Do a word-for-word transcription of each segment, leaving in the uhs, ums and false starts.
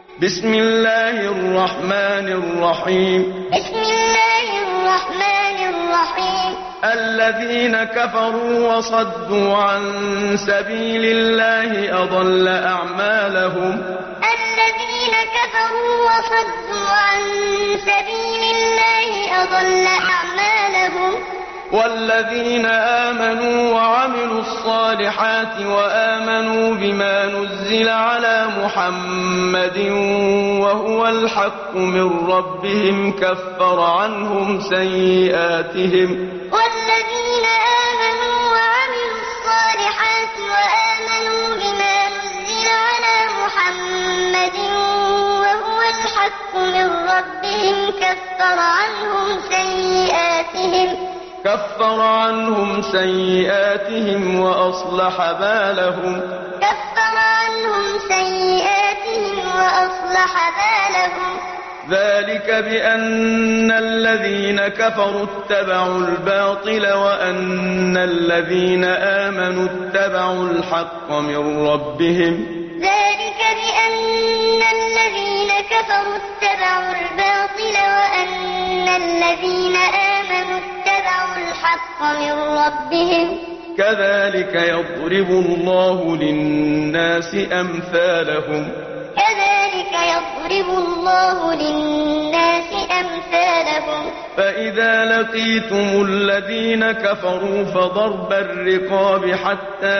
بسم الله الرحمن الرحيم بسم الله الرحمن الرحيم الذين كفروا وصدوا عن سبيل الله أضل أعمالهم الذين كفروا وصدوا عن سبيل الله أضل أعمالهم والذين آمنوا وعملوا الصالحات وآمنوا بما نزل على محمد وهو الحق من ربهم كفر عنهم سيئاتهم والذين آمنوا وعملوا الصالحات وآمنوا بما نزل على محمد وهو الحق من ربهم كفر عنهم سيئاتهم كفر عنهم سيئاتهم وأصلح بالهم كفر عنهم سيئاتهم وأصلح بالهم ذلك بأن الذين كفروا اتبعوا الباطل وأن الذين آمنوا اتبعوا الحق من ربهم ذلك بأن الذين كفروا اتبعوا الباطل وأن الذين آمنوا اتبعوا الحق من ربهم كذلك يضرب الله للناس أمثالهم كذلك يضرب الله للناس أمثالهم فإذا لقيتم الذين كفروا فضرب الرقاب حتى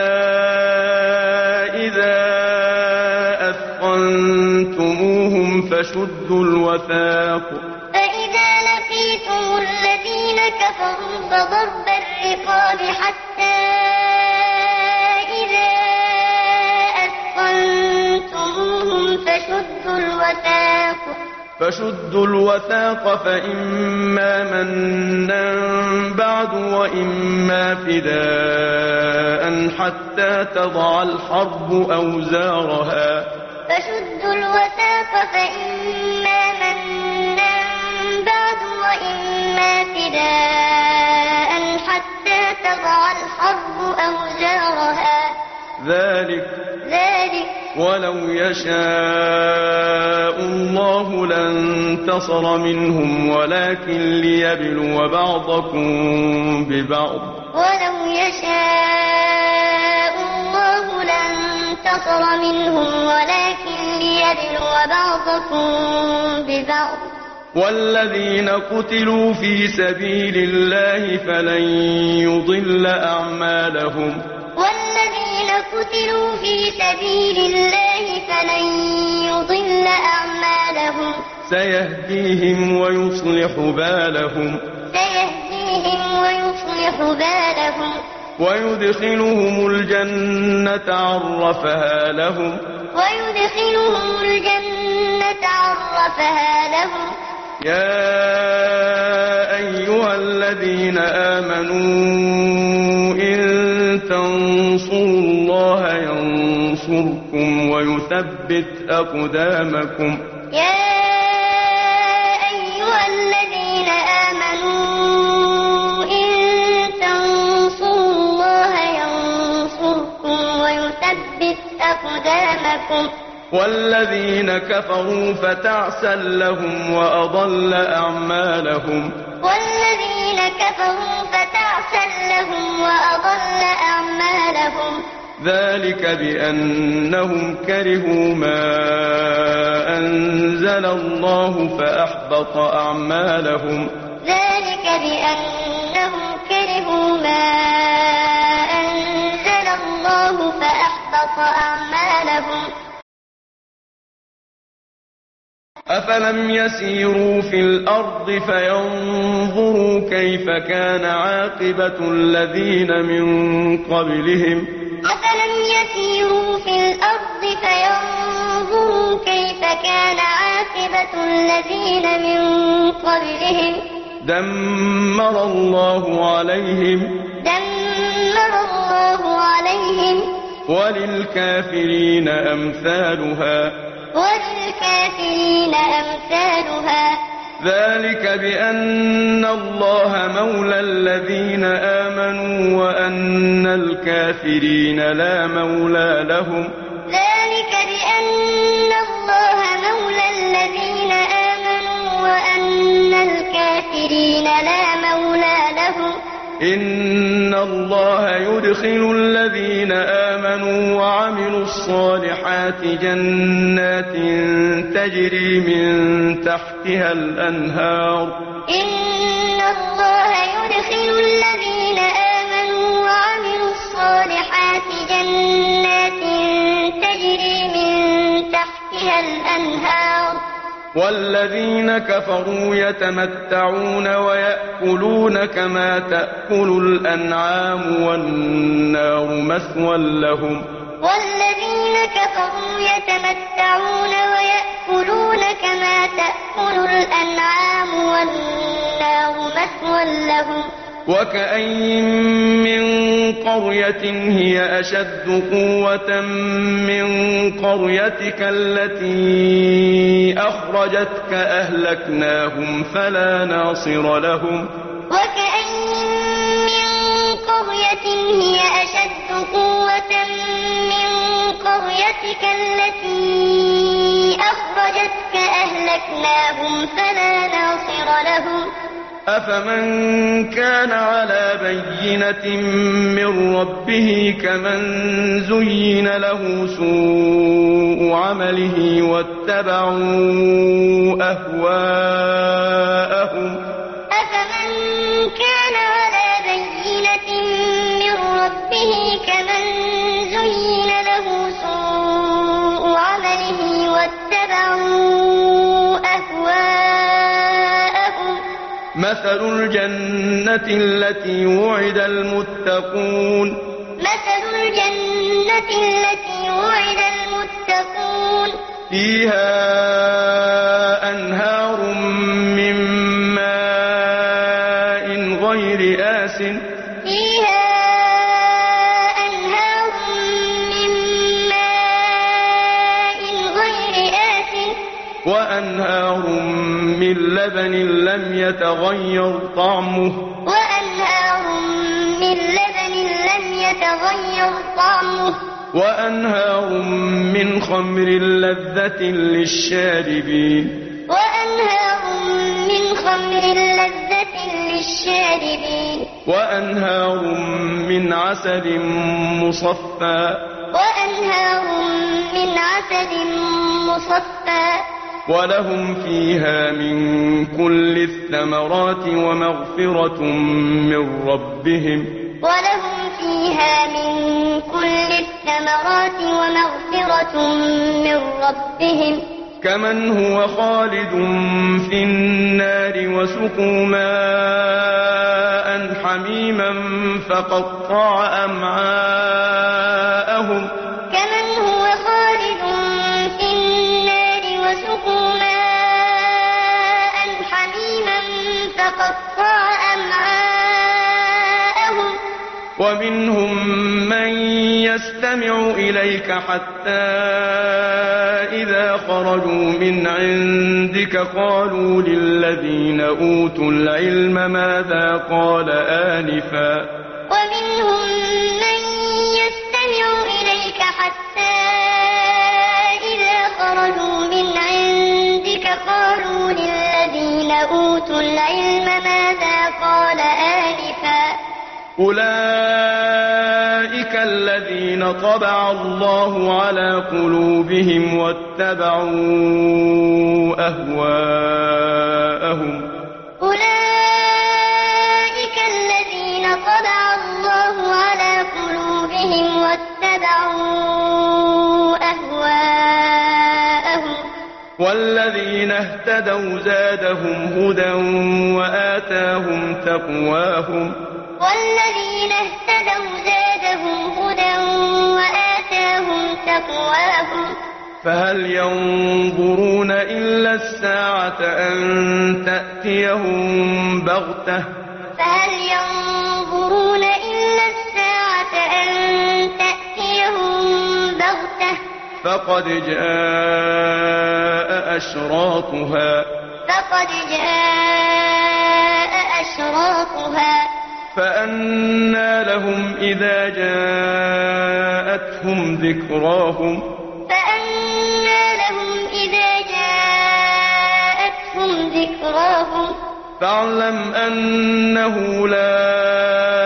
إذا أثخنتموهم فشدوا الوثاق فإذا لقيتم الذين كفروا فضرب الرقاب حتى إذا أثخنتموهم فشدوا الوثاق فشدوا الوثاق فإما منا بعد وإما فداء حتى تضع الحرب أوزارها فشدوا الوثاق فإما منا بعد وإما فداء حتى تضع الحرب أوزارها ذلك ذلك ولو يشاء الله لانتصر منهم ولكن ليبلو بعضكم ببعض ولو يشاء الله لانتصر منهم ولكن ليبلو بعضكم ببعض والذين قتلوا في سبيل الله فلن يضل أعمالهم والذين قتلوا في سبيل الله فلن يضل أعمالهم سيهديهم ويصلح بالهم سيهديهم ويصلح بالهم ويدخلهم الجنة عرفها لهم ويدخلهم الجنة عرفها لهم يا أيها الذين آمنوا إن تنصروا الله ينصركم ويثبت أقدامكم يا أيها الذين آمنوا إن تنصروا الله ينصركم ويثبت أقدامكم والذين كفروا فتعسا لهم وأضل أعمالهم والذين كفروا فتعسا لهم وأضل أعمالهم ذلك بأنهم كرهوا ما أنزل الله فأحبط أعمالهم ذلك بأنهم كرهوا ما أنزل الله فأحبط أعمالهم أفلم يسيروا في الأرض فينظروا كيف كان عاقبة الذين من قبلهم أفلم يسيروا في الأرض فينظروا كيف كان عاقبة الذين من قبلهم دمر الله عليهم دمر الله عليهم وللكافرين أمثالها وللكافرين أمثالها ذلك بأن الله مولى الذين آمنوا وأن الكافرين لا مولى لهم ذلك بأن الله مولى إن الله يدخل الذين آمنوا وعملوا الصالحات جنات تجري من تحتها الأنهار إن الله يدخل الذين آمنوا وعملوا الصالحات جنات تجري من تحتها الأنهار والذين كفروا يتمتعون ويأكلون كما تأكل الأنعام والنار مثوى لهم والذين كفروا يتمتعون ويأكلون كما تأكل الأنعام والنار مثوى لهم وكأين من قرية هي أشد قوة من قريتك التي أخرجتك أهلكناهم فلا ناصر لهم وكأين من قرية هي أشد قوة من قريتك التي أخرجتك أهلكناهم فلا ناصر لهم أفمن كان على بينة من ربه كمن زين له سوء عمله واتبعوا أهواءهم أفمن كان على بينة من ربه كمن زين له سوء عمله واتبعوا أهواءهم مثل الجنة التي وعد المتقون مثل الجنة التي وعد المتقون فيها أنهار من ماء غير آسٍ فيها أنهار من ماء غير آسٍ وأنهار من لبن لم يتغير طعمه وأنهار من لبن لم يتغير طعمه وأنهار من خمر لذة للشاربين وأنهار من خمر لذة للشاربين وأنهار من عسل مصفى وأنهار من عسل مصفى ولهم فيها من كل الثمرات ومغفرة من ربهم ولهم فيها من كل الثمرات ومغفرة من ربهم كمن هو خالد في النار وسقوا ماء حميما فقطع أمعاءهم كمن هو خالد في النار وسقوا ماء حميما فقطع أمعاءهم ومنهم من يستمع إليك حتى إذا خرجوا من عندك قالوا للذين أوتوا العلم ماذا قال آنفا ومنهم من يستمع إليك حتى إذا خرجوا من عندك قالوا للذين أوتوا العلم ماذا قال آنفا أولئك الذين طبع الله على قلوبهم واتبعوا أهواءهم أولئك الذين طبع الله على قلوبهم واتبعوا أهواءهم والذين اهتدوا زادهم هدى وآتاهم تقواهم والذين اهتدوا زادهم هدى وآتاهم تقواهم فهل ينظرون إلا الساعة أن تأتيهم بغتة فهل ينظرون إلا الساعة أن تأتيهم بغتة فقد جاء أشراطها فقد جاء أشراطها فأنى لهم إذا جاءتهم ذكراهم فأنى لهم إذا جاءتهم ذكراهم فاعلم أنه لا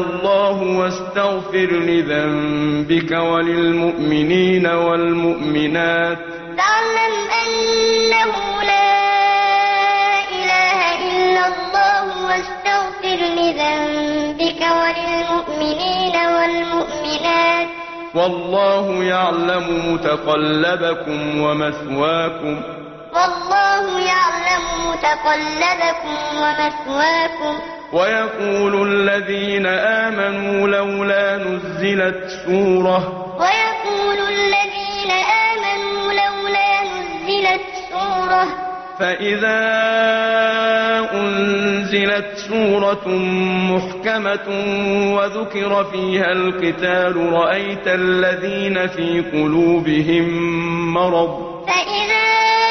الله واستغفر لذنبك وللمؤمنين والمؤمنات فاعلم أنه لا إله إلا الله واستغفر لذنبك وللمؤمنين والمؤمنات والله يعلم متقلبكم ومثواكم والله يعلم متقلبكم ومثواكم ويقول الذين آمنوا لولا نزلت سورة ويقول الذين آمنوا لولا نزلت سورة فإذا أنزلت سورة محكمة وذكر فيها القتال رأيت الذين في قلوبهم مرض فإذا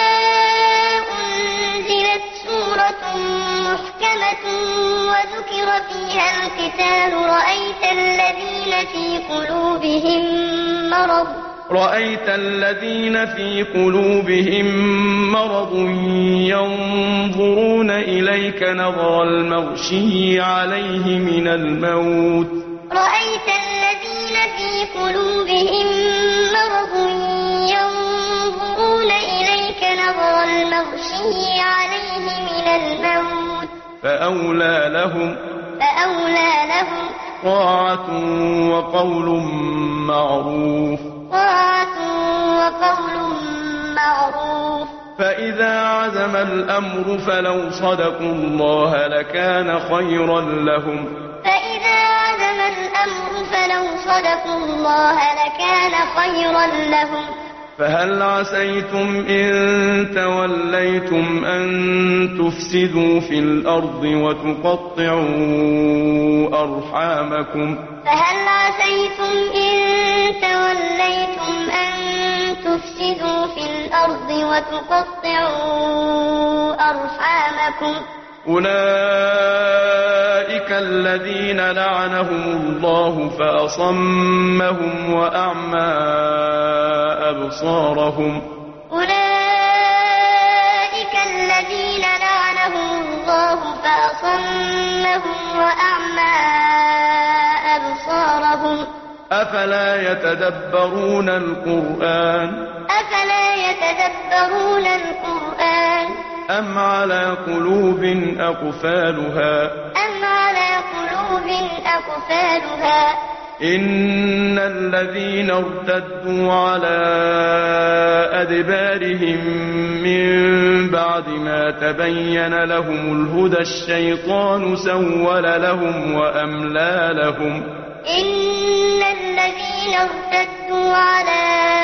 أنزلت سورة محكمة وذكر فيها القتال رأيت الذين في قلوبهم مرض رأيت الذين في قلوبهم مرض ينظرون إليك نظر المغشي عليه من الموت رأيت الذين في قلوبهم مرض ينظرون إليك نظر المغشي عليه من الموت فأولى لهم فأولى لهم طاعة وقول معروف طاعة وقول معروف فإذا عزم الأمر فلو صدقوا الله لكان خيرا لهم فإذا عزم الأمر فلو صدقوا الله لكان خيرا لهم فهل عسيتم إن توليتم أن تفسدوا في الأرض وتقطعوا أرحامكم فهل عسيتم إن توليتم أن تفسدوا في الأرض وتقطعوا أرحامكم أولئك الذين لعنهم الله فأصمهم وأعمى أبصارهم أولئك الذين لعنهم الله فأصمهم وأعمى أبصارهم أفلا يتدبرون القرآن أفلا يتدبرون القرآن أم على قلوب أقفالها أم على قلوب أقفالها إن الذين ارتدوا على أدبارهم من بعد ما تبين لهم الهدى الشيطان سول لهم وأملى لهم إن الذين ارتدوا على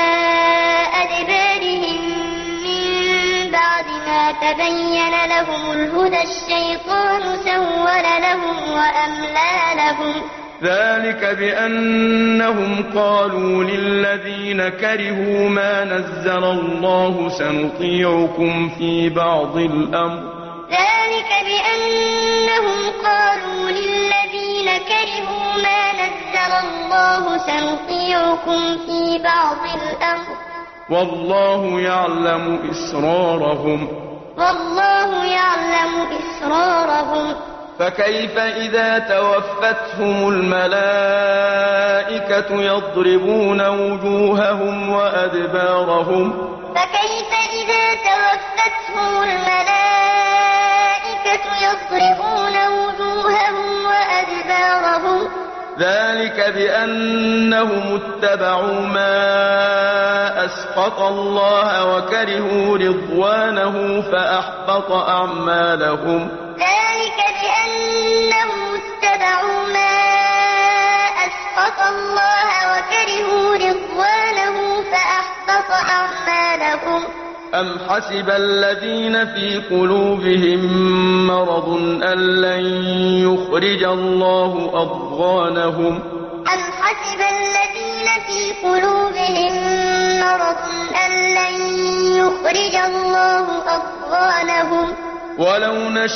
أدبارهم من بعد ما تبين لهم الهدى الشيطان سول لهم وأملى لهم ذلك بأنهم قالوا للذين كرهوا ما نزل الله سنطيعكم في بعض الأمر ذلك بأنهم قالوا للذين كرهوا ما نزل الله سنطيعكم في بعض الأمر والله يعلم إسرارهم والله يعلم إسرارهم فكيف إذا توفتهم الملائكة يضربون وجوههم وأدبارهم فكيف إذا توفتهم الملائكة يضربون وجوههم وأدبارهم ذلك بأنهم اتبعوا ما أسخط الله وكرهوا رضوانه فأحبط أعمالهم ذلك بأنهم اتبعوا ما أسخط الله وكرهوا رضوانه فأحبط أعمالهم أم حسب الذين في قلوبهم مرض أن لن يخرج الله أضغانهم أم حسب الذين في قلوبهم مرض أن لن يخرج الله أضغانهم ولو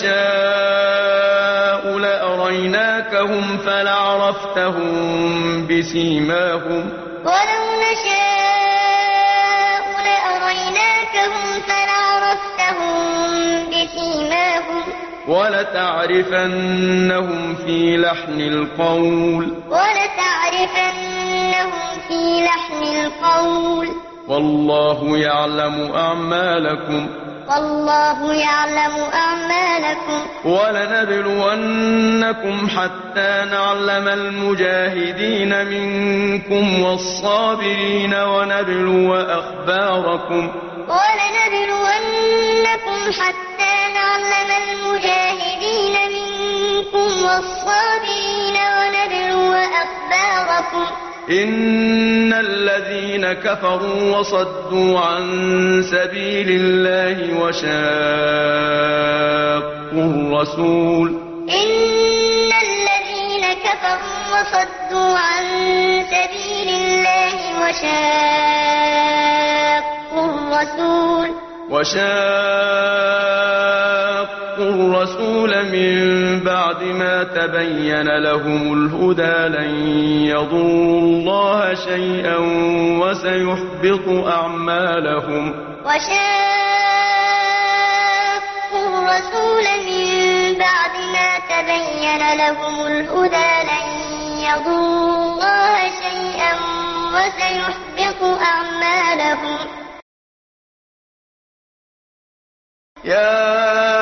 نشاء لأريناكهم فلعرفتهم بسيماهم ولو نشاء لأريناكهم فلعرفتهم بسيماهم ولتعرفنهم في لحن القول ولتعرفنهم في لحن القول والله يعلم أعمالكم والله يعلم أعمالكم ولنبلونكم حتى نعلم المجاهدين منكم والصابرين ونبلو أخباركم ولنبلونكم حتى نعلم المجاهدين منكم والصابرين ونبلو أخباركم إن الذين كفروا وصدوا عن سبيل الله وشاقوا الرسول إن الذين كفروا وصدوا عن سبيل الله وشاقوا الرسول وشاقوا الرسول من بعد ما تبين لهم الهدى لن يضروا الله شيئا وسيحبط أعمالهم وشاقوا الرسول من بعد ما تبين لهم الهدى لن يضروا الله شيئا وسيحبط أعمالهم يا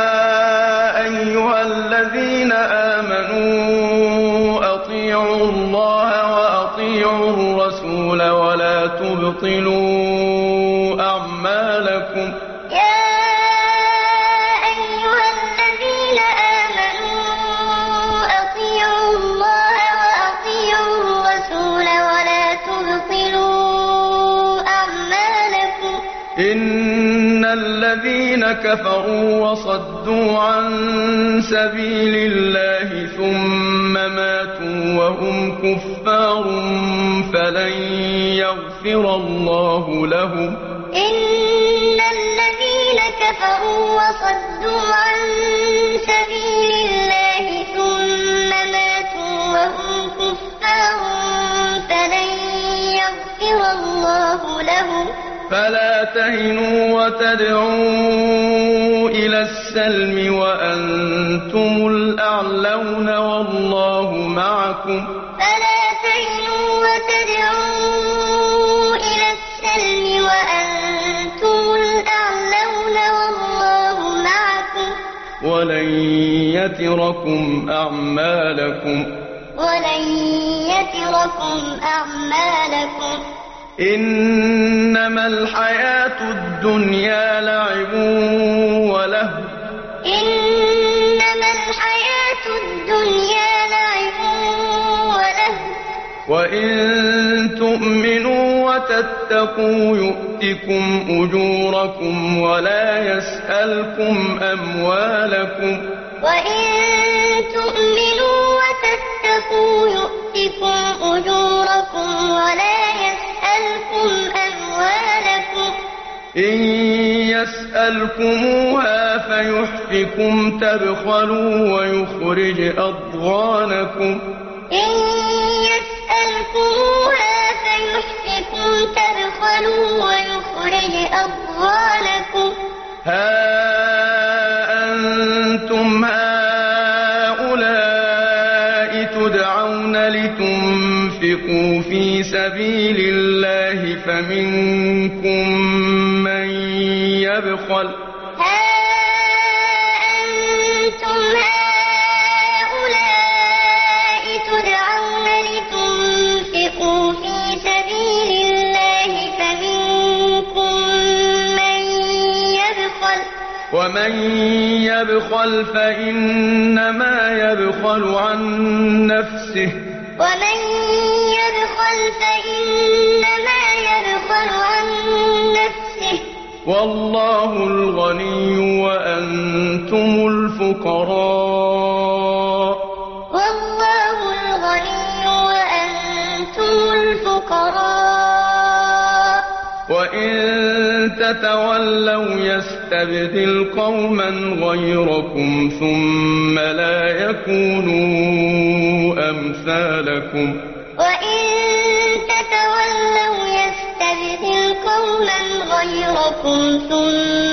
أيها الذين آمنوا أطيعوا الله وأطيعوا الرسول ولا تبطلوا أعمالكم يا أيها الذين آمنوا أطيعوا الله وأطيعوا الرسول ولا تبطلوا أعمالكم إن الذين كفروا وصدوا عن سبيل الله ثم ماتوا وهم كفار فلن يغفر الله لهم إن الذين كفروا وصدوا عن سبيل الله ثم ماتوا وهم كفار فلن يغفر الله لهم فلا تهنوا وتدعوا إلى السلم وأنتم الأعلون والله معكم فلا تهنوا وتدعوا إلى السلم وأنتم الأعلون والله معكم ولن يتركم أعمالكم ولن يتركم أعمالكم إنما الحياة الدنيا لعب ولهو إنما الحياة الدنيا لعب ولهو وإن تؤمنوا وتتقوا يؤتكم أجوركم ولا يسألكم أموالكم وإن تؤمنوا وتتقوا يؤتكم أجوركم ولا يسألكم أموالكم إن يسألكموها فيحفكم تبخلوا ويخرج أضغانكم إن يسألكموها فيحفكم تبخلوا ويخرج أضغانكم ها أنتم هؤلاء تدعون لتنفقوا في سبيل الله فمنكم من يبخل ها أنتم هؤلاء تدعون لتنفقوا في سبيل الله فمنكم من يبخل ومن يبخل فإنما يبخل عن نفسه ومن يبخل فإنما يبخل عن نفسه والله الغني وأنتم الفقراء والله الغني وأنتم الفقراء وإن تتولوا يستبدل قوما غيركم ثم لا يكونوا أمثالكم وإن تتولوا يستبدل قوما غيركم ثم